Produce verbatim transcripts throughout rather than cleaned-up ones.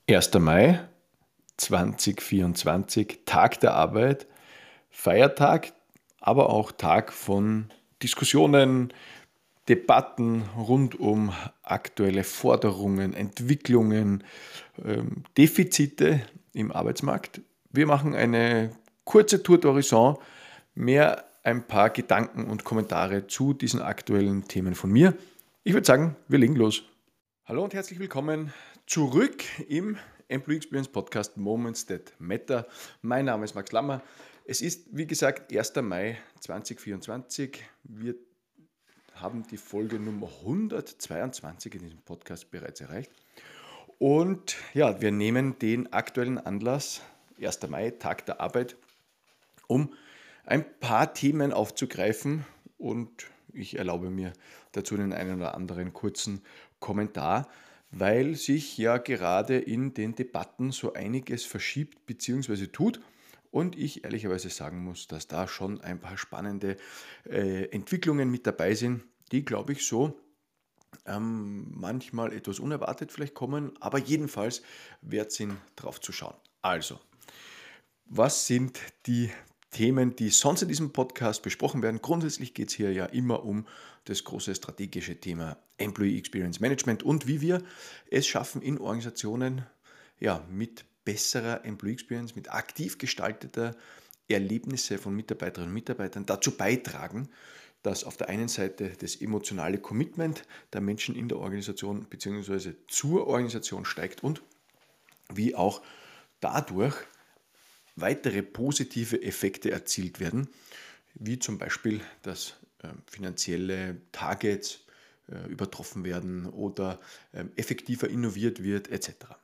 erster Mai zweitausendvierundzwanzig, Tag der Arbeit, Feiertag, aber auch Tag von Diskussionen, Debatten rund um aktuelle Forderungen, Entwicklungen, ähm, Defizite im Arbeitsmarkt. Wir machen eine kurze Tour d'Horizon, mehr ein paar Gedanken und Kommentare zu diesen aktuellen Themen von mir. Ich würde sagen, wir legen los. Hallo und herzlich willkommen zurück im Employee Experience Podcast Moments That Matter. Mein Name ist Max Lammer. Es ist, wie gesagt, erster Mai zweitausendvierundzwanzig. Wir haben die Folge Nummer hundertzweiundzwanzig in diesem Podcast bereits erreicht. Und ja, wir nehmen den aktuellen Anlass, erster Mai, Tag der Arbeit, um ein paar Themen aufzugreifen, und ich erlaube mir dazu den einen oder anderen kurzen Kommentar, weil sich ja gerade in den Debatten so einiges verschiebt bzw. tut und ich ehrlicherweise sagen muss, dass da schon ein paar spannende äh, Entwicklungen mit dabei sind, die, glaube ich, so ähm, manchmal etwas unerwartet vielleicht kommen, aber jedenfalls wert sind, drauf zu schauen. Also, was sind die Themen, die sonst in diesem Podcast besprochen werden? Grundsätzlich geht es hier ja immer um das große strategische Thema Employee Experience Management und wie wir es schaffen, in Organisationen ja, mit besserer Employee Experience, mit aktiv gestalteter Erlebnisse von Mitarbeiterinnen und Mitarbeitern dazu beitragen, dass auf der einen Seite das emotionale Commitment der Menschen in der Organisation bzw. zur Organisation steigt und wie auch dadurch weitere positive Effekte erzielt werden, wie zum Beispiel, dass äh, finanzielle Targets äh, übertroffen werden oder äh, effektiver innoviert wird et cetera.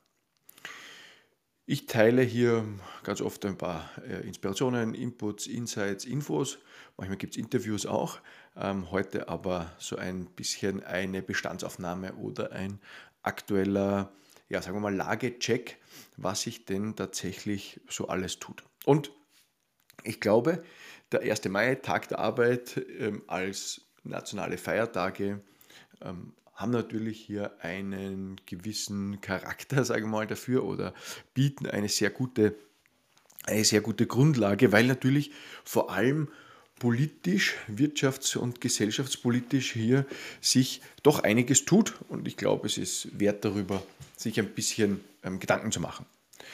Ich teile hier ganz oft ein paar äh, Inspirationen, Inputs, Insights, Infos. Manchmal gibt es Interviews auch. Ähm, heute aber so ein bisschen eine Bestandsaufnahme oder ein aktueller, ja, sagen wir mal, Lagecheck, was sich denn tatsächlich so alles tut. Und ich glaube, der erster Mai, Tag der Arbeit, ähm, als nationale Feiertage ähm, haben natürlich hier einen gewissen Charakter, sage ich mal, dafür oder bieten eine sehr gute, eine sehr gute Grundlage, weil natürlich vor allem politisch, wirtschafts- und gesellschaftspolitisch hier sich doch einiges tut und ich glaube, es ist wert darüber, sich ein bisschen ähm, Gedanken zu machen.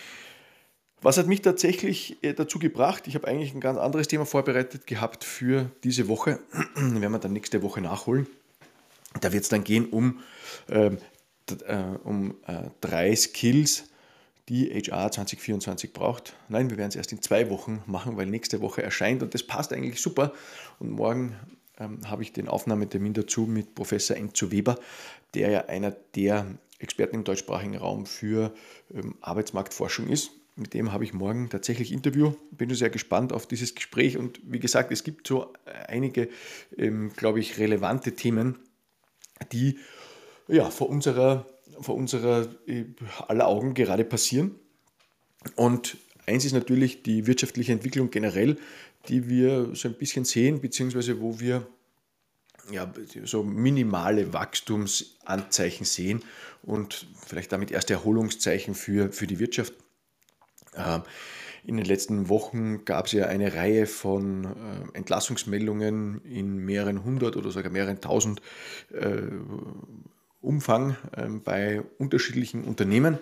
Was hat mich tatsächlich äh, dazu gebracht? Ich habe eigentlich ein ganz anderes Thema vorbereitet gehabt für diese Woche. Werden wir dann nächste Woche nachholen. Da wird es dann gehen um, ähm, d- äh, um äh, drei Skills, die H R zwanzig vierundzwanzig braucht. Nein, wir werden es erst in zwei Wochen machen, weil nächste Woche erscheint und das passt eigentlich super. Und morgen ähm, habe ich den Aufnahmetermin dazu mit Professor Enzo Weber, der ja einer der Experten im deutschsprachigen Raum für ähm, Arbeitsmarktforschung ist. Mit dem habe ich morgen tatsächlich Interview. Bin schon sehr gespannt auf dieses Gespräch und wie gesagt, es gibt so einige, ähm, glaube ich, relevante Themen, die ja, vor unserer, vor unserer äh, aller Augen gerade passieren. Und eins ist natürlich die wirtschaftliche Entwicklung generell, die wir so ein bisschen sehen, beziehungsweise wo wir ja, so minimale Wachstumsanzeichen sehen und vielleicht damit erste Erholungszeichen für, für die Wirtschaft. Ähm, In den letzten Wochen gab es ja eine Reihe von äh, Entlassungsmeldungen in mehreren hundert oder sogar mehreren tausend äh, Umfang äh, bei unterschiedlichen Unternehmen,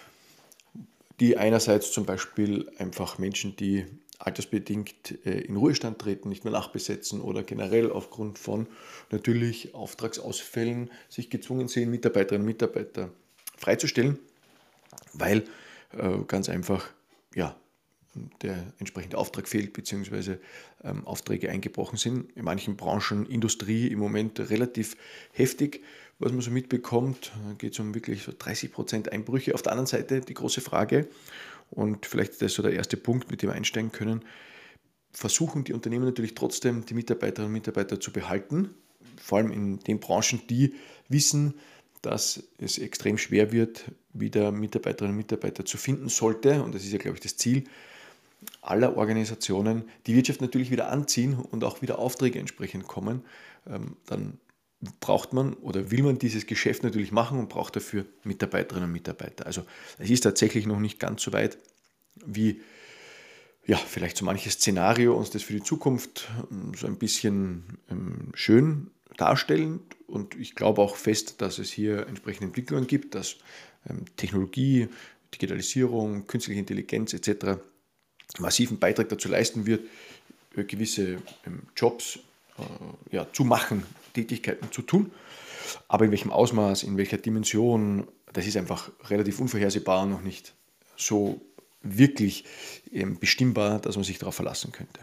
die einerseits zum Beispiel einfach Menschen, die altersbedingt äh, in Ruhestand treten, nicht mehr nachbesetzen oder generell aufgrund von natürlich Auftragsausfällen sich gezwungen sehen, Mitarbeiterinnen und Mitarbeiter freizustellen, weil äh, ganz einfach ja, der entsprechende Auftrag fehlt, beziehungsweise ähm, Aufträge eingebrochen sind. In manchen Branchen, Industrie im Moment relativ heftig, was man so mitbekommt. Da geht es um wirklich so dreißig Prozent Einbrüche. Auf der anderen Seite die große Frage, und vielleicht ist das so der erste Punkt, mit dem wir einsteigen können, versuchen die Unternehmen natürlich trotzdem, die Mitarbeiterinnen und Mitarbeiter zu behalten, vor allem in den Branchen, die wissen, dass es extrem schwer wird, wieder Mitarbeiterinnen und Mitarbeiter zu finden sollte. Und das ist ja, glaube ich, das Ziel aller Organisationen, die Wirtschaft natürlich wieder anziehen und auch wieder Aufträge entsprechend kommen, ähm, dann braucht man oder will man dieses Geschäft natürlich machen und braucht dafür Mitarbeiterinnen und Mitarbeiter. Also es ist tatsächlich noch nicht ganz so weit, wie ja, vielleicht so manches Szenario uns das für die Zukunft ähm, so ein bisschen ähm, schön darstellen. Und ich glaube auch fest, dass es hier entsprechende Entwicklungen gibt, dass ähm, Technologie, Digitalisierung, künstliche Intelligenz et cetera massiven Beitrag dazu leisten wird, äh, gewisse ähm, Jobs äh, ja, zu machen, Tätigkeiten zu tun. Aber in welchem Ausmaß, in welcher Dimension, das ist einfach relativ unvorhersehbar und noch nicht so wirklich ähm, bestimmbar, dass man sich darauf verlassen könnte.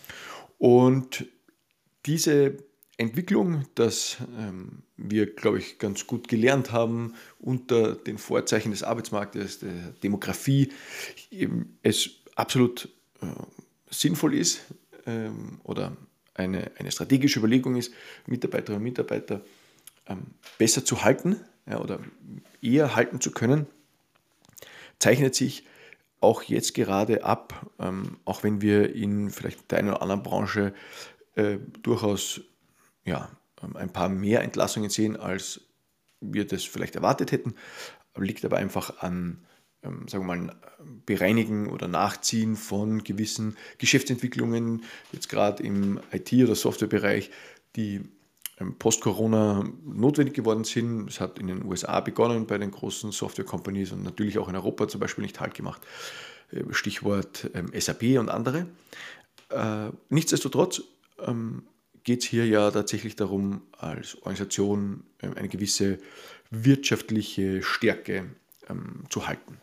Und diese Entwicklung, dass ähm, wir, glaube ich, ganz gut gelernt haben, unter den Vorzeichen des Arbeitsmarktes, der Demografie, eben es absolut äh, sinnvoll ist ähm, oder eine, eine strategische Überlegung ist, Mitarbeiterinnen und Mitarbeiter ähm, besser zu halten, ja, oder eher halten zu können, zeichnet sich auch jetzt gerade ab, ähm, auch wenn wir in vielleicht der einen oder anderen Branche äh, durchaus ja, ein paar mehr Entlassungen sehen, als wir das vielleicht erwartet hätten, liegt aber einfach an, ähm, sagen wir mal, Bereinigen oder Nachziehen von gewissen Geschäftsentwicklungen, jetzt gerade im I T- oder Softwarebereich, die ähm, post-Corona notwendig geworden sind. Es hat in den U S A begonnen bei den großen Software-Companies und natürlich auch in Europa zum Beispiel nicht Halt gemacht. Äh, Stichwort ähm, S A P und andere. Äh, nichtsdestotrotz ähm, geht es hier ja tatsächlich darum, als Organisation ähm, eine gewisse wirtschaftliche Stärke ähm, zu halten.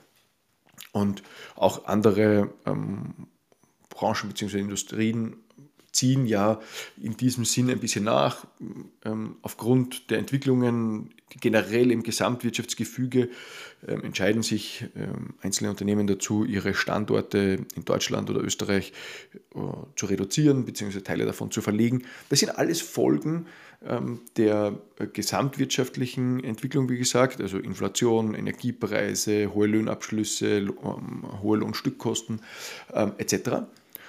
Und auch andere ähm, Branchen bzw. Industrien ziehen ja in diesem Sinn ein bisschen nach. Ähm, aufgrund der Entwicklungen generell im Gesamtwirtschaftsgefüge ähm, entscheiden sich ähm, einzelne Unternehmen dazu, ihre Standorte in Deutschland oder Österreich äh, zu reduzieren bzw. Teile davon zu verlegen. Das sind alles Folgen ähm, der äh, gesamtwirtschaftlichen Entwicklung, wie gesagt, also Inflation, Energiepreise, hohe Lohnabschlüsse, ähm, hohe Lohnstückkosten ähm, et cetera.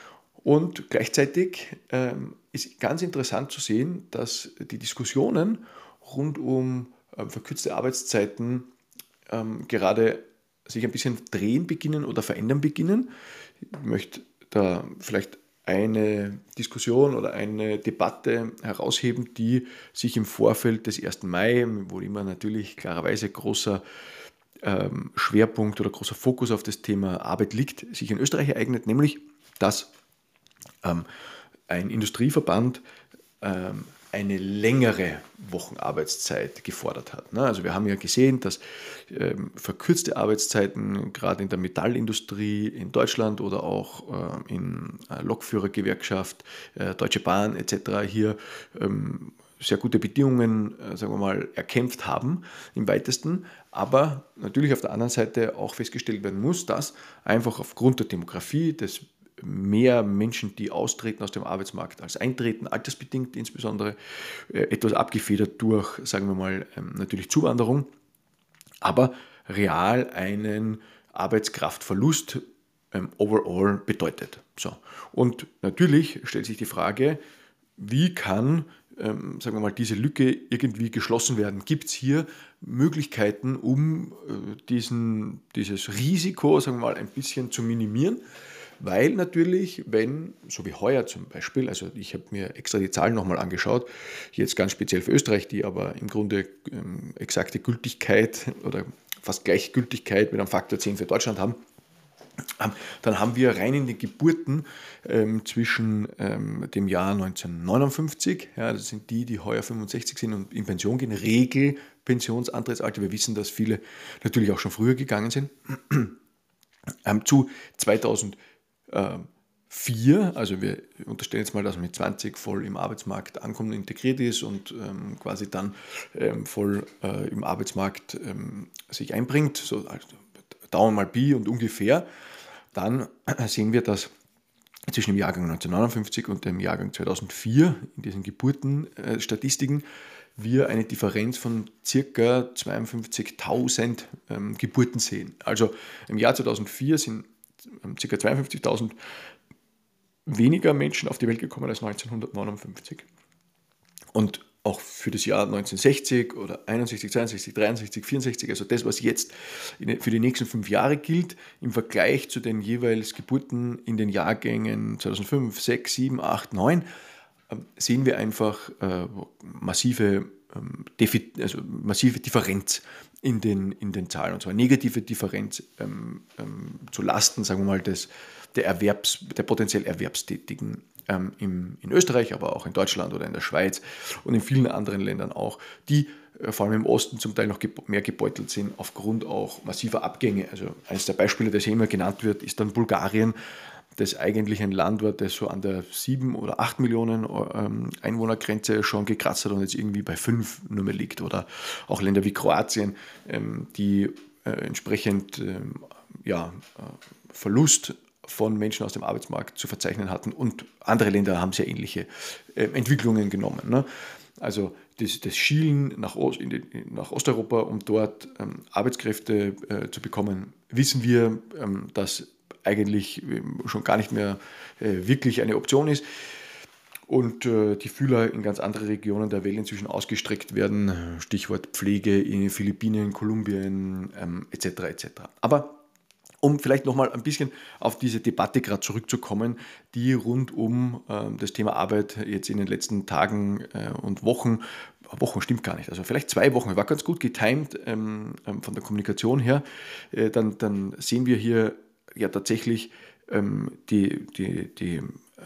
Und gleichzeitig ähm, ist ganz interessant zu sehen, dass die Diskussionen rund um ähm, verkürzte Arbeitszeiten ähm, gerade sich ein bisschen drehen beginnen oder verändern beginnen. Ich möchte da vielleicht eine Diskussion oder eine Debatte herausheben, die sich im Vorfeld des ersten Mai, wo immer natürlich klarerweise großer ähm, Schwerpunkt oder großer Fokus auf das Thema Arbeit liegt, sich in Österreich ereignet, nämlich dass ähm, ein Industrieverband ähm, eine längere Wochenarbeitszeit gefordert hat. Ne? Also wir haben ja gesehen, dass ähm, verkürzte Arbeitszeiten gerade in der Metallindustrie in Deutschland oder auch äh, in äh, Lokführergewerkschaft, äh, Deutsche Bahn et cetera hier ähm, sehr gute Bedingungen, äh, sagen wir mal, erkämpft haben im weitesten, aber natürlich auf der anderen Seite auch festgestellt werden muss, dass einfach aufgrund der Demografie, des mehr Menschen, die austreten aus dem Arbeitsmarkt als eintreten, altersbedingt insbesondere, äh, etwas abgefedert durch, sagen wir mal, ähm, natürlich Zuwanderung, aber real einen Arbeitskraftverlust ähm, overall bedeutet. So. Und natürlich stellt sich die Frage, wie kann, ähm, sagen wir mal, diese Lücke irgendwie geschlossen werden? Gibt es hier Möglichkeiten, um äh, diesen, dieses Risiko, sagen wir mal, ein bisschen zu minimieren? Weil natürlich, wenn, so wie heuer zum Beispiel, also ich habe mir extra die Zahlen nochmal angeschaut, jetzt ganz speziell für Österreich, die aber im Grunde ähm, exakte Gültigkeit oder fast Gleichgültigkeit mit einem Faktor zehn für Deutschland haben, dann haben wir rein in den Geburten ähm, zwischen ähm, dem Jahr neunzehnhundertneunundfünfzig, ja, das sind die, die heuer fünfundsechzig sind und in Pension gehen, Regelpensionsantrittsalter, wir wissen, dass viele natürlich auch schon früher gegangen sind, ähm, zu zweitausendvier, also wir unterstellen jetzt mal, dass man mit zwanzig voll im Arbeitsmarkt ankommt und integriert ist und ähm, quasi dann ähm, voll äh, im Arbeitsmarkt ähm, sich einbringt, so also Daumen mal Pi und ungefähr, dann sehen wir, dass zwischen dem Jahrgang neunzehnhundertneunundfünfzig und dem Jahrgang zweitausendvier in diesen Geburtenstatistiken wir eine Differenz von ca. zweiundfünfzigtausend ähm, Geburten sehen. Also im Jahr zweitausendvier sind ähm, ca. zweiundfünfzigtausend weniger Menschen auf die Welt gekommen als neunzehnhundertneunundfünfzig. Und auch für das Jahr neunzehnhundertsechzig oder einundsechzig, zweiundsechzig, dreiundsechzig, vierundsechzig, also das, was jetzt für die nächsten fünf Jahre gilt, im Vergleich zu den jeweils Geburten in den Jahrgängen zweitausendfünf, sechs, sieben, acht, neun, sehen wir einfach äh, massive, ähm, Defi- also massive Differenz in den, in den Zahlen, und zwar negative Differenz ähm, ähm, zu Lasten, sagen wir mal, des, der, Erwerbs-, der potenziell Erwerbstätigen ähm, im, in Österreich, aber auch in Deutschland oder in der Schweiz und in vielen anderen Ländern auch, die äh, vor allem im Osten zum Teil noch ge- mehr gebeutelt sind aufgrund auch massiver Abgänge. Also eines der Beispiele, das hier immer genannt wird, ist dann Bulgarien, das eigentlich ein Land war, das so an der sieben oder acht Millionen ähm, Einwohnergrenze schon gekratzt hat und jetzt irgendwie bei fünf nur mehr liegt. Oder auch Länder wie Kroatien, ähm, die äh, entsprechend ähm, ja, äh, Verlust von Menschen aus dem Arbeitsmarkt zu verzeichnen hatten, und andere Länder haben sehr ähnliche äh, Entwicklungen genommen. Ne? Also das, das Schielen nach, Ost, in die, nach Osteuropa, um dort ähm, Arbeitskräfte äh, zu bekommen, wissen wir, ähm, dass eigentlich schon gar nicht mehr äh, wirklich eine Option ist und äh, die Fühler in ganz andere Regionen der Welt inzwischen ausgestreckt werden, Stichwort Pflege in den Philippinen, Kolumbien ähm, et cetera et cetera. Aber um vielleicht nochmal ein bisschen auf diese Debatte gerade zurückzukommen, die rund um äh, das Thema Arbeit jetzt in den letzten Tagen äh, und Wochen, Wochen stimmt gar nicht, also vielleicht zwei Wochen, war ganz gut getimt ähm, ähm, von der Kommunikation her, äh, dann, dann sehen wir hier ja tatsächlich ähm, die, die, die äh,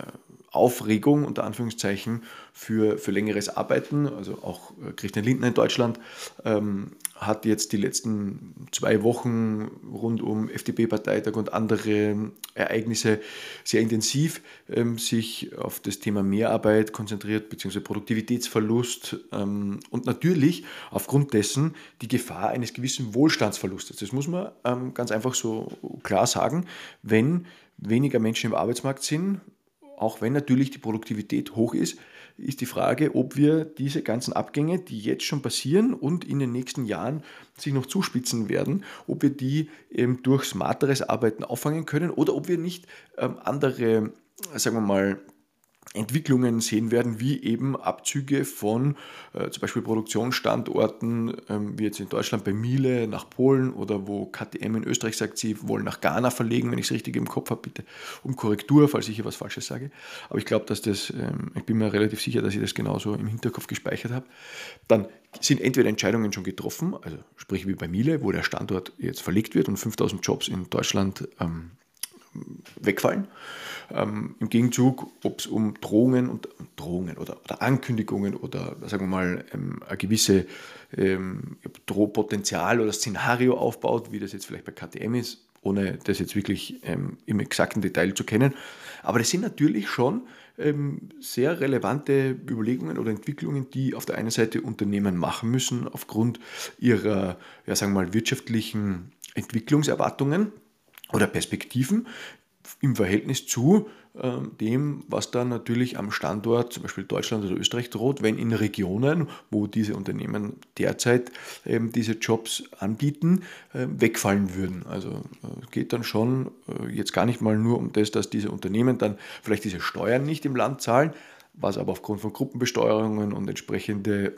Aufregung unter Anführungszeichen für, für längeres Arbeiten. Also auch äh, Christian Lindner in Deutschland ähm, hat jetzt die letzten zwei Wochen rund um F D P-Parteitag und andere Ereignisse sehr intensiv ähm, sich auf das Thema Mehrarbeit konzentriert, beziehungsweise Produktivitätsverlust ähm, und natürlich aufgrund dessen die Gefahr eines gewissen Wohlstandsverlustes. Das muss man ähm, ganz einfach so klar sagen, wenn weniger Menschen im Arbeitsmarkt sind, auch wenn natürlich die Produktivität hoch ist, ist die Frage, ob wir diese ganzen Abgänge, die jetzt schon passieren und in den nächsten Jahren sich noch zuspitzen werden, ob wir die ähm, durch smarteres Arbeiten auffangen können oder ob wir nicht ähm, andere, sagen wir mal, Entwicklungen sehen werden, wie eben Abzüge von äh, zum Beispiel Produktionsstandorten, ähm, wie jetzt in Deutschland bei Miele nach Polen, oder wo K T M in Österreich sagt, sie wollen nach Ghana verlegen, wenn ich es richtig im Kopf habe, bitte um Korrektur, falls ich hier was Falsches sage. Aber ich glaube, dass das, ähm, ich bin mir relativ sicher, dass ich das genauso im Hinterkopf gespeichert habe. Dann sind entweder Entscheidungen schon getroffen, also sprich wie bei Miele, wo der Standort jetzt verlegt wird und fünftausend Jobs in Deutschland ähm, wegfallen. Ähm, Im Gegenzug, ob es um Drohungen und Drohungen oder, oder Ankündigungen oder sagen wir mal ähm, ein gewisse ähm, Drohpotenzial oder Szenario aufbaut, wie das jetzt vielleicht bei K T M ist, ohne das jetzt wirklich ähm, im exakten Detail zu kennen. Aber das sind natürlich schon ähm, sehr relevante Überlegungen oder Entwicklungen, die auf der einen Seite Unternehmen machen müssen aufgrund ihrer, ja, sagen wir mal, wirtschaftlichen Entwicklungserwartungen oder Perspektiven im Verhältnis zu äh, dem, was dann natürlich am Standort, zum Beispiel Deutschland oder Österreich, droht, wenn in Regionen, wo diese Unternehmen derzeit ähm, diese Jobs anbieten, äh, wegfallen würden. Also äh, es geht dann schon äh, jetzt gar nicht mal nur um das, dass diese Unternehmen dann vielleicht diese Steuern nicht im Land zahlen, was aber aufgrund von Gruppenbesteuerungen und entsprechende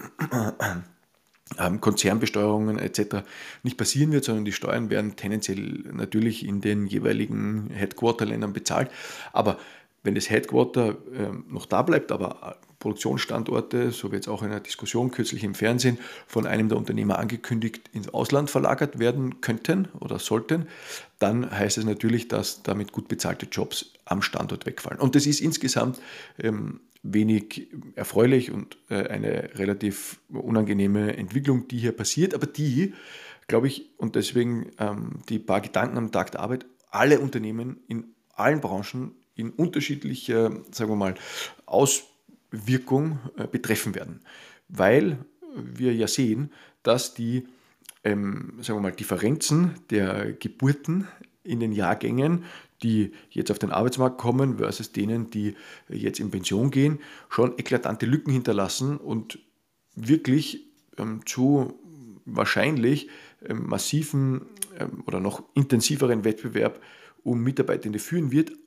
Konzernbesteuerungen et cetera nicht passieren wird, sondern die Steuern werden tendenziell natürlich in den jeweiligen Headquarter-Ländern bezahlt. Aber wenn das Headquarter äh, noch da bleibt, aber Produktionsstandorte, so wie jetzt auch in einer Diskussion kürzlich im Fernsehen von einem der Unternehmer angekündigt, ins Ausland verlagert werden könnten oder sollten, dann heißt es natürlich, dass damit gut bezahlte Jobs am Standort wegfallen. Und das ist insgesamt ähm, wenig erfreulich und äh, eine relativ unangenehme Entwicklung, die hier passiert, aber die, glaube ich, und deswegen ähm, die paar Gedanken am Tag der Arbeit, alle Unternehmen in allen Branchen in unterschiedlicher, sagen wir mal, Auswirkung äh, betreffen werden. Weil wir ja sehen, dass die, ähm, sagen wir mal, Differenzen der Geburten in den Jahrgängen, die jetzt auf den Arbeitsmarkt kommen, versus denen, die jetzt in Pension gehen, schon eklatante Lücken hinterlassen und wirklich ähm, zu wahrscheinlich ähm, massiven ähm, oder noch intensiveren Wettbewerb um Mitarbeitende führen wird,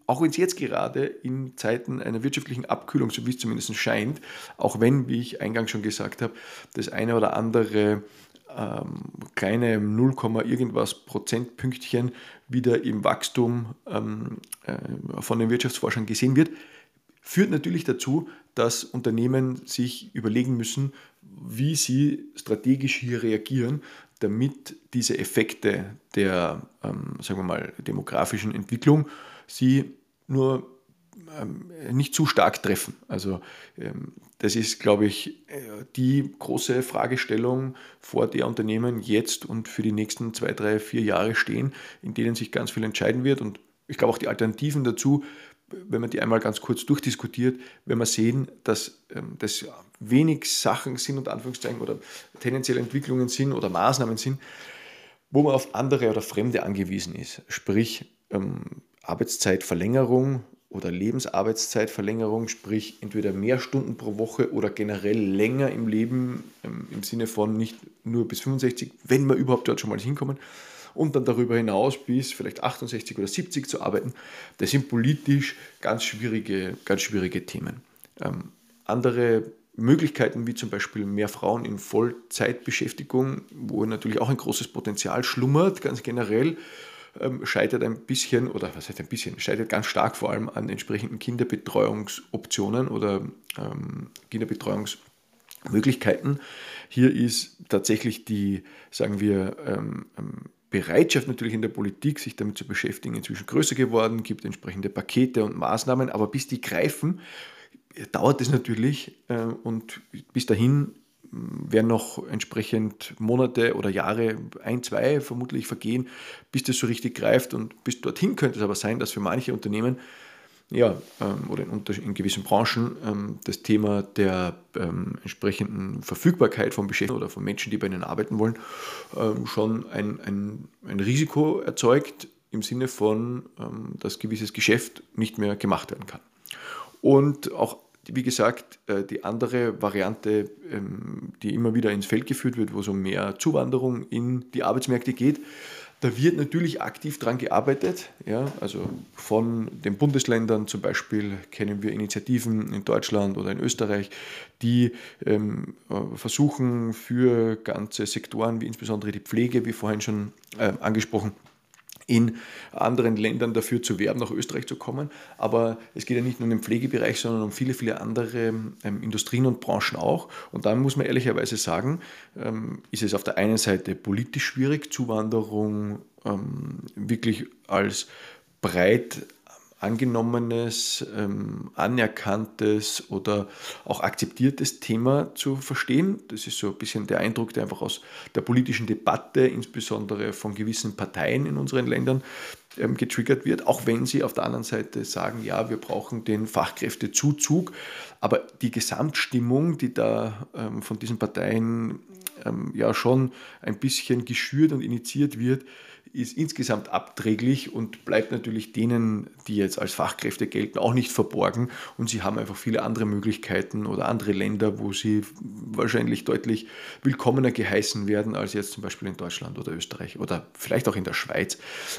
auch wenn es jetzt gerade in Zeiten einer wirtschaftlichen Abkühlung, so wie es zumindest scheint, auch wenn, wie ich eingangs schon gesagt habe, das eine oder andere ähm, kleine null, irgendwas Prozentpünktchen wieder im Wachstum ähm, äh, von den Wirtschaftsforschern gesehen wird, führt natürlich dazu, dass Unternehmen sich überlegen müssen, wie sie strategisch hier reagieren, damit diese Effekte der, ähm, sagen wir mal, demografischen Entwicklung sie nur ähm, nicht zu stark treffen. Also ähm, das ist, glaube ich, äh, die große Fragestellung, vor der Unternehmen jetzt und für die nächsten zwei, drei, vier Jahre stehen, in denen sich ganz viel entscheiden wird. Und ich glaube auch die Alternativen dazu, wenn man die einmal ganz kurz durchdiskutiert, wenn wir sehen, dass ähm, das wenig Sachen sind, unter Anführungszeichen, oder tendenzielle Entwicklungen sind oder Maßnahmen sind, wo man auf andere oder Fremde angewiesen ist. Sprich, ähm, Arbeitszeitverlängerung oder Lebensarbeitszeitverlängerung, sprich entweder mehr Stunden pro Woche oder generell länger im Leben, ähm, im Sinne von nicht nur bis fünfundsechzig, wenn wir überhaupt dort schon mal hinkommen, und dann darüber hinaus bis vielleicht achtundsechzig oder siebzig zu arbeiten. Das sind politisch ganz schwierige, ganz schwierige Themen. Ähm, andere Möglichkeiten wie zum Beispiel mehr Frauen in Vollzeitbeschäftigung, wo natürlich auch ein großes Potenzial schlummert, ganz generell, ähm, scheitert ein bisschen, oder was heißt ein bisschen, scheitert ganz stark vor allem an entsprechenden Kinderbetreuungsoptionen oder ähm, Kinderbetreuungsmöglichkeiten. Hier ist tatsächlich die, sagen wir, ähm, Bereitschaft natürlich in der Politik, sich damit zu beschäftigen, inzwischen größer geworden, gibt entsprechende Pakete und Maßnahmen, aber bis die greifen, dauert es natürlich äh, und bis dahin werden noch entsprechend Monate oder Jahre, ein, zwei vermutlich vergehen, bis das so richtig greift, und bis dorthin könnte es aber sein, dass für manche Unternehmen, ja, ähm, oder in, in gewissen Branchen ähm, das Thema der ähm, entsprechenden Verfügbarkeit von Beschäftigten oder von Menschen, die bei ihnen arbeiten wollen, ähm, schon ein, ein, ein Risiko erzeugt, im Sinne von, ähm, dass gewisses Geschäft nicht mehr gemacht werden kann. Und auch, wie gesagt, äh, die andere Variante, ähm, die immer wieder ins Feld geführt wird, wo es um mehr Zuwanderung in die Arbeitsmärkte geht, da wird natürlich aktiv dran gearbeitet. Ja, also von den Bundesländern zum Beispiel kennen wir Initiativen in Deutschland oder in Österreich, die ähm, äh, versuchen, für ganze Sektoren, wie insbesondere die Pflege, wie vorhin schon äh, angesprochen, in anderen Ländern dafür zu werben, nach Österreich zu kommen. Aber es geht ja nicht nur um den Pflegebereich, sondern um viele, viele andere ähm, Industrien und Branchen auch. Und da muss man ehrlicherweise sagen, ähm, ist es auf der einen Seite politisch schwierig, Zuwanderung ähm, wirklich als breit angenommenes, ähm, anerkanntes oder auch akzeptiertes Thema zu verstehen. Das ist so ein bisschen der Eindruck, der einfach aus der politischen Debatte, insbesondere von gewissen Parteien in unseren Ländern, ähm, getriggert wird, auch wenn sie auf der anderen Seite sagen, ja, wir brauchen den Fachkräftezuzug. Aber die Gesamtstimmung, die da ähm, von diesen Parteien ähm, ja schon ein bisschen geschürt und initiiert wird, ist insgesamt abträglich und bleibt natürlich denen, die jetzt als Fachkräfte gelten, auch nicht verborgen. Und sie haben einfach viele andere Möglichkeiten oder andere Länder, wo sie wahrscheinlich deutlich willkommener geheißen werden als jetzt zum Beispiel in Deutschland oder Österreich oder vielleicht auch in der Schweiz.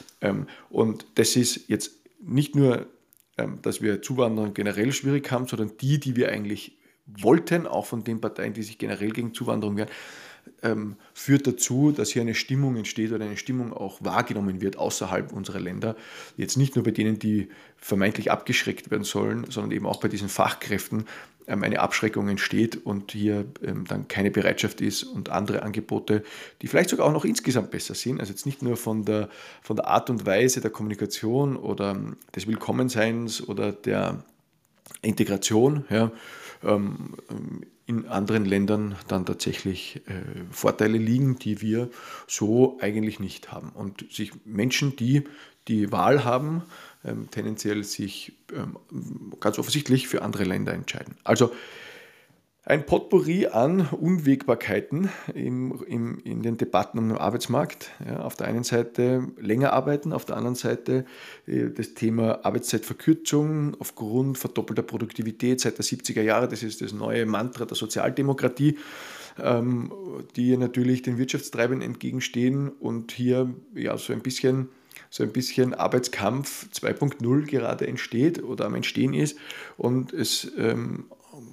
Und das ist jetzt nicht nur, dass wir Zuwanderung generell schwierig haben, sondern die, die wir eigentlich wollten, auch von den Parteien, die sich generell gegen Zuwanderung wehren, Ähm, führt dazu, dass hier eine Stimmung entsteht oder eine Stimmung auch wahrgenommen wird außerhalb unserer Länder. Jetzt nicht nur bei denen, die vermeintlich abgeschreckt werden sollen, sondern eben auch bei diesen Fachkräften ähm, eine Abschreckung entsteht und hier ähm, dann keine Bereitschaft ist und andere Angebote, die vielleicht sogar auch noch insgesamt besser sind, also jetzt nicht nur von der, von der Art und Weise der Kommunikation oder ähm, des Willkommenseins oder der Integration, ja, ähm, in anderen Ländern dann tatsächlich äh, Vorteile liegen, die wir so eigentlich nicht haben. Und sich Menschen, die die Wahl haben, ähm, tendenziell sich ähm, ganz offensichtlich für andere Länder entscheiden. Also ein Potpourri an Unwägbarkeiten im, im, in den Debatten um den Arbeitsmarkt. Ja, auf der einen Seite länger arbeiten, auf der anderen Seite äh, das Thema Arbeitszeitverkürzung aufgrund verdoppelter Produktivität seit der siebziger Jahre. Das ist das neue Mantra der Sozialdemokratie, ähm, die natürlich den Wirtschaftstreibern entgegenstehen und hier ja so ein bisschen so ein bisschen Arbeitskampf zwei Punkt null gerade entsteht oder am Entstehen ist und es ähm,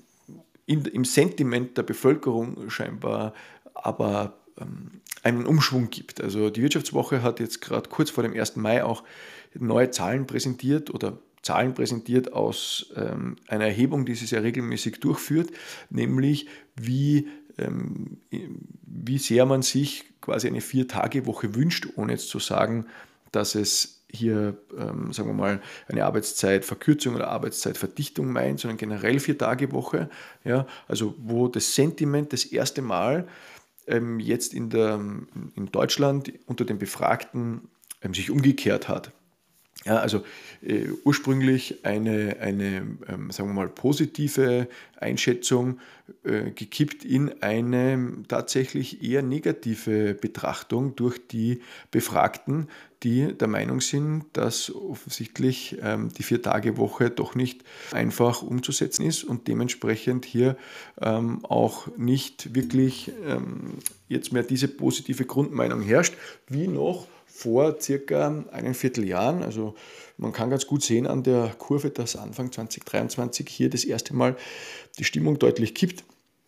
in, im Sentiment der Bevölkerung scheinbar aber ähm, einen Umschwung gibt. Also die Wirtschaftswoche hat jetzt gerade kurz vor dem ersten Mai auch neue Zahlen präsentiert oder Zahlen präsentiert aus ähm, einer Erhebung, die sie sehr regelmäßig durchführt, nämlich wie, ähm, wie sehr man sich quasi eine Vier-Tage-Woche wünscht, ohne jetzt zu sagen, dass es hier, ähm, sagen wir mal, eine Arbeitszeitverkürzung oder Arbeitszeitverdichtung meint, sondern generell Vier-Tage-Woche. Ja, also wo das Sentiment das erste Mal ähm, jetzt in, der, in Deutschland unter den Befragten ähm, sich umgekehrt hat. Ja, also äh, ursprünglich eine, eine ähm, sagen wir mal, positive Einschätzung äh, gekippt in eine tatsächlich eher negative Betrachtung durch die Befragten, die der Meinung sind, dass offensichtlich ähm, die Vier-Tage-Woche doch nicht einfach umzusetzen ist und dementsprechend hier ähm, auch nicht wirklich ähm, jetzt mehr diese positive Grundmeinung herrscht, wie noch vor circa einem Vierteljahren. Also man kann ganz gut sehen an der Kurve, dass Anfang zwanzig dreiundzwanzig hier das erste Mal die Stimmung deutlich kippt.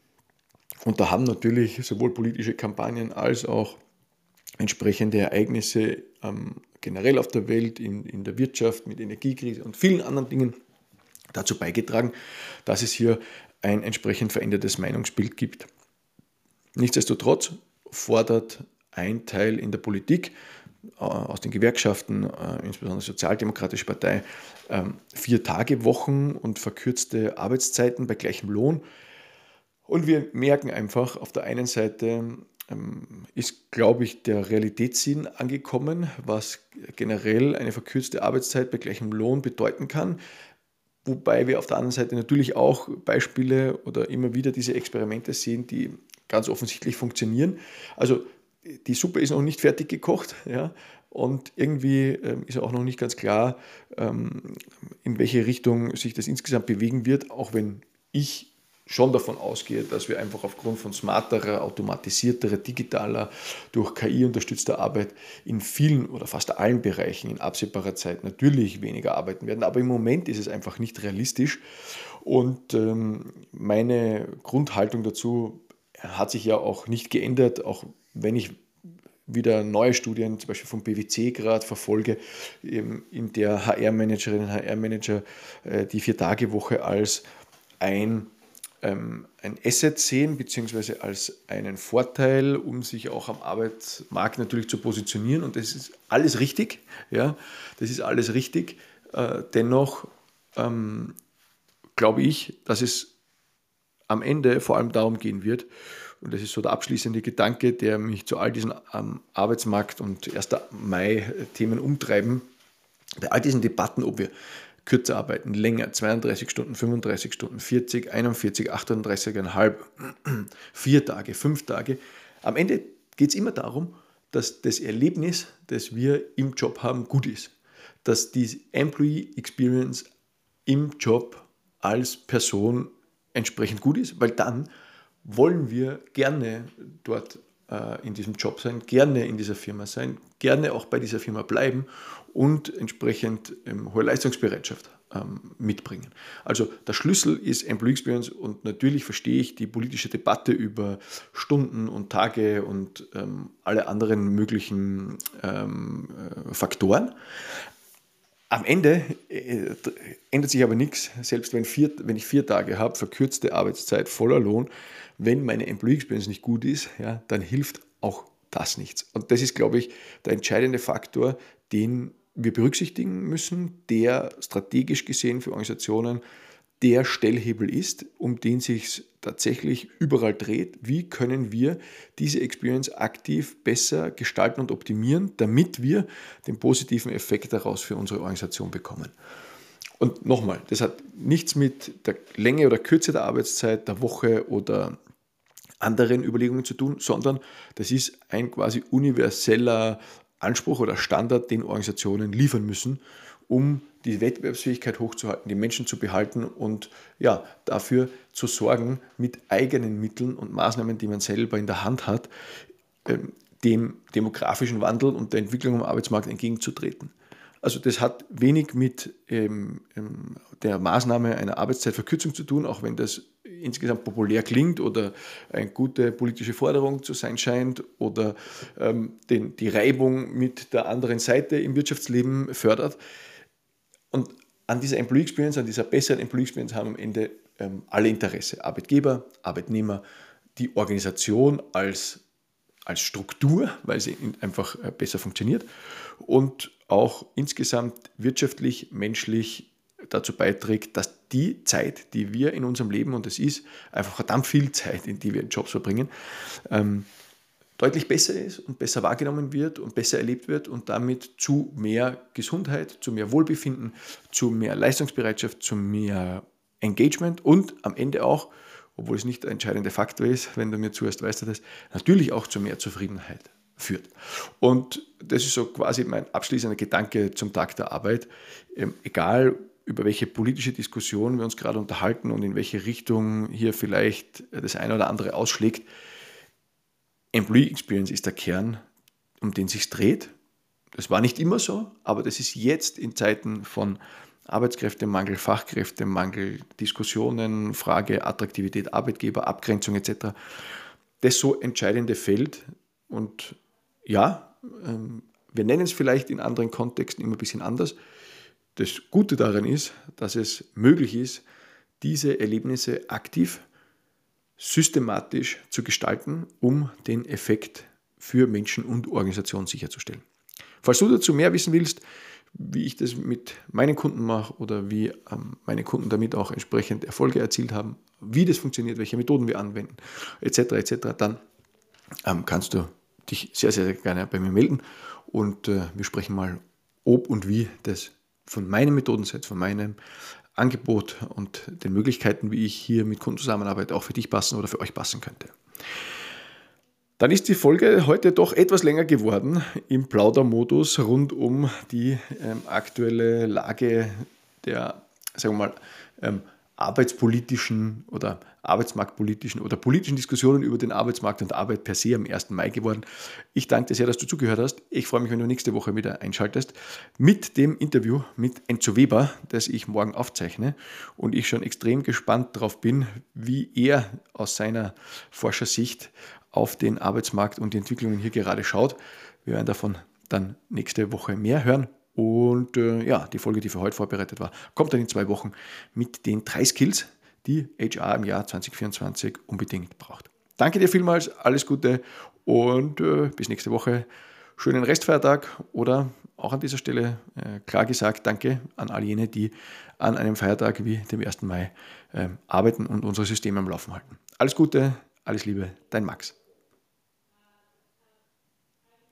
Und da haben natürlich sowohl politische Kampagnen als auch entsprechende Ereignisse ähm, generell auf der Welt, in, in der Wirtschaft, mit Energiekrise und vielen anderen Dingen dazu beigetragen, dass es hier ein entsprechend verändertes Meinungsbild gibt. Nichtsdestotrotz fordert ein Teil in der Politik, aus den Gewerkschaften, insbesondere die Sozialdemokratische Partei, Vier-Tage-Wochen und verkürzte Arbeitszeiten bei gleichem Lohn. Und wir merken einfach, auf der einen Seite ist, glaube ich, der Realitätssinn angekommen, was generell eine verkürzte Arbeitszeit bei gleichem Lohn bedeuten kann. Wobei wir auf der anderen Seite natürlich auch Beispiele oder immer wieder diese Experimente sehen, die ganz offensichtlich funktionieren. Also die Suppe ist noch nicht fertig gekocht, ja, und irgendwie ähm, ist auch noch nicht ganz klar, ähm, in welche Richtung sich das insgesamt bewegen wird, auch wenn ich schon davon ausgehe, dass wir einfach aufgrund von smarterer, automatisierterer, digitaler, durch K I unterstützter Arbeit in vielen oder fast allen Bereichen in absehbarer Zeit natürlich weniger arbeiten werden. Aber im Moment ist es einfach nicht realistisch. Und ähm, meine Grundhaltung dazu hat sich ja auch nicht geändert, auch wenn ich wieder neue Studien, zum Beispiel vom P W C gerade verfolge, in der H R-Managerinnen und H R-Manager die Vier-Tage-Woche als ein, ähm, ein Asset sehen, beziehungsweise als einen Vorteil, um sich auch am Arbeitsmarkt natürlich zu positionieren. Und das ist alles richtig, ja, das ist alles richtig. Äh, dennoch ähm, glaube ich, dass es am Ende vor allem darum gehen wird, und das ist so der abschließende Gedanke, der mich zu all diesen ähm, Arbeitsmarkt- und ersten Mai-Themen umtreiben. Bei all diesen Debatten, ob wir kürzer arbeiten, länger, zweiunddreißig Stunden, fünfunddreißig Stunden, vierzig, einundvierzig, achtunddreißig Komma fünf, vier Tage, fünf Tage. Am Ende geht es immer darum, dass das Erlebnis, das wir im Job haben, gut ist. Dass die Employee Experience im Job als Person entsprechend gut ist, weil dann wollen wir gerne dort äh, in diesem Job sein, gerne in dieser Firma sein, gerne auch bei dieser Firma bleiben und entsprechend ähm, hohe Leistungsbereitschaft ähm, mitbringen. Also der Schlüssel ist Employee Experience und natürlich verstehe ich die politische Debatte über Stunden und Tage und ähm, alle anderen möglichen ähm, äh, Faktoren. Am Ende äh, ändert sich aber nichts, selbst wenn, vier, wenn ich vier Tage habe, verkürzte Arbeitszeit, voller Lohn, wenn meine Employee Experience nicht gut ist, ja, dann hilft auch das nichts. Und das ist, glaube ich, der entscheidende Faktor, den wir berücksichtigen müssen, der strategisch gesehen für Organisationen der Stellhebel ist, um den sich tatsächlich überall dreht. Wie können wir diese Experience aktiv besser gestalten und optimieren, damit wir den positiven Effekt daraus für unsere Organisation bekommen? Und nochmal, das hat nichts mit der Länge oder Kürze der Arbeitszeit, der Woche oder anderen Überlegungen zu tun, sondern das ist ein quasi universeller Anspruch oder Standard, den Organisationen liefern müssen, um die Wettbewerbsfähigkeit hochzuhalten, die Menschen zu behalten und ja, dafür zu sorgen, mit eigenen Mitteln und Maßnahmen, die man selber in der Hand hat, dem demografischen Wandel und der Entwicklung am Arbeitsmarkt entgegenzutreten. Also das hat wenig mit ähm, der Maßnahme einer Arbeitszeitverkürzung zu tun, auch wenn das insgesamt populär klingt oder eine gute politische Forderung zu sein scheint oder ähm, den, die Reibung mit der anderen Seite im Wirtschaftsleben fördert. Und an dieser Employee Experience, an dieser besseren Employee Experience haben am Ende ähm, alle Interesse. Arbeitgeber, Arbeitnehmer, die Organisation als, als Struktur, weil sie einfach äh, besser funktioniert und auch insgesamt wirtschaftlich, menschlich dazu beiträgt, dass die Zeit, die wir in unserem Leben, und es ist einfach verdammt viel Zeit, in die wir in Jobs verbringen, ähm, deutlich besser ist und besser wahrgenommen wird und besser erlebt wird und damit zu mehr Gesundheit, zu mehr Wohlbefinden, zu mehr Leistungsbereitschaft, zu mehr Engagement und am Ende auch, obwohl es nicht der entscheidende Faktor ist, wenn du mir zuhörst, weißt du das, natürlich auch zu mehr Zufriedenheit führt. Und das ist so quasi mein abschließender Gedanke zum Tag der Arbeit. Ähm, egal, über welche politische Diskussion wir uns gerade unterhalten und in welche Richtung hier vielleicht das eine oder andere ausschlägt, Employee Experience ist der Kern, um den es sich dreht. Das war nicht immer so, aber das ist jetzt in Zeiten von Arbeitskräftemangel, Fachkräftemangel, Diskussionen, Frage Attraktivität, Arbeitgeber, Abgrenzung et cetera das so entscheidende Feld. Und ja, wir nennen es vielleicht in anderen Kontexten immer ein bisschen anders. Das Gute daran ist, dass es möglich ist, diese Erlebnisse aktiv, systematisch zu gestalten, um den Effekt für Menschen und Organisationen sicherzustellen. Falls du dazu mehr wissen willst, wie ich das mit meinen Kunden mache oder wie ähm, meine Kunden damit auch entsprechend Erfolge erzielt haben, wie das funktioniert, welche Methoden wir anwenden, et cetera et cetera, dann ähm, kannst du dich sehr, sehr gerne bei mir melden und äh, wir sprechen mal, ob und wie das von meinem Methodenset, von meinem Angebot und den Möglichkeiten, wie ich hier mit Kunden zusammenarbeite, auch für dich passen oder für euch passen könnte. Dann ist die Folge heute doch etwas länger geworden im Plaudermodus rund um die ähm, aktuelle Lage der, sagen wir mal, ähm, arbeitspolitischen oder arbeitsmarktpolitischen oder politischen Diskussionen über den Arbeitsmarkt und Arbeit per se am ersten Mai geworden. Ich danke dir sehr, dass du zugehört hast. Ich freue mich, wenn du nächste Woche wieder einschaltest mit dem Interview mit Enzo Weber, das ich morgen aufzeichne und ich schon extrem gespannt darauf bin, wie er aus seiner Forschersicht auf den Arbeitsmarkt und die Entwicklungen hier gerade schaut. Wir werden davon dann nächste Woche mehr hören. Und äh, ja, die Folge, die für heute vorbereitet war, kommt dann in zwei Wochen mit den drei Skills, die H R im Jahr zwanzig vierundzwanzig unbedingt braucht. Danke dir vielmals, alles Gute und äh, bis nächste Woche. Schönen Restfeiertag oder auch an dieser Stelle äh, klar gesagt, danke an all jene, die an einem Feiertag wie dem ersten Mai äh, arbeiten und unsere Systeme am Laufen halten. Alles Gute, alles Liebe, dein Max.